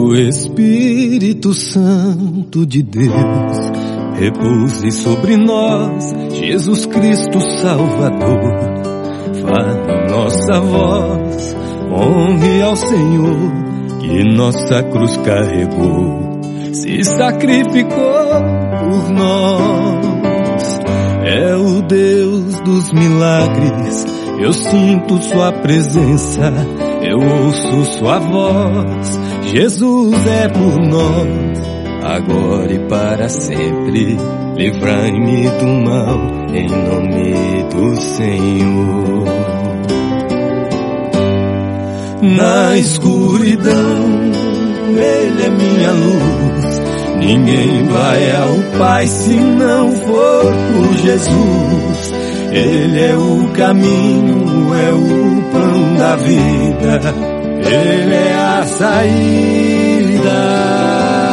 o Espírito Santo de Deus repouse sobre nós, Jesus Cristo Salvador. Fale nossa voz, honre ao Senhor, que nossa cruz carregou, se sacrificou por nós. É o Deus dos milagres, eu sinto sua presença, eu ouço sua voz. Jesus é por nós, agora e para sempre. Livrai-me do mal, em nome do Senhor. Na escuridão, Ele é minha luz. Ninguém vai ao Pai se não for por Jesus. Ele é o caminho, é o pão da vida, Ele é a saída.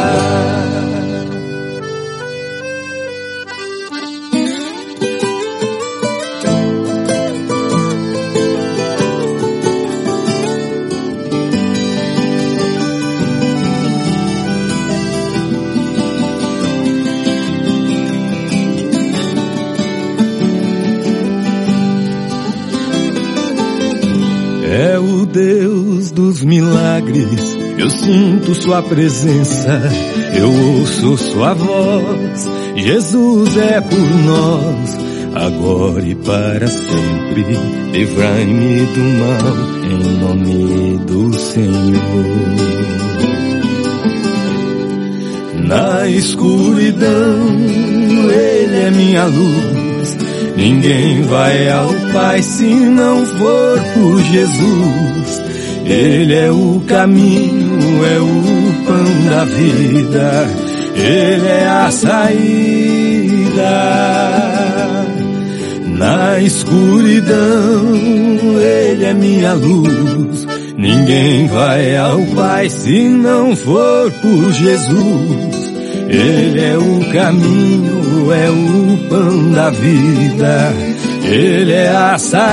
É o Deus dos milagres, eu sinto sua presença, eu ouço sua voz. Jesus é por nós, agora e para sempre. Livrai-me do mal, em nome do Senhor. Na escuridão, Ele é minha luz. Ninguém vai ao Pai se não for por Jesus. Ele é o caminho, é o pão da vida, Ele é a saída. Na escuridão, Ele é minha luz. Ninguém vai ao Pai se não for por Jesus. Ele é o caminho, é o pão da vida, Ele é a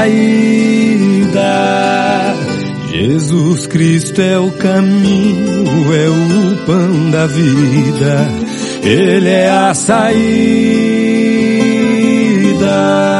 saída. Jesus Cristo é o caminho, é o pão da vida, Ele é a saída.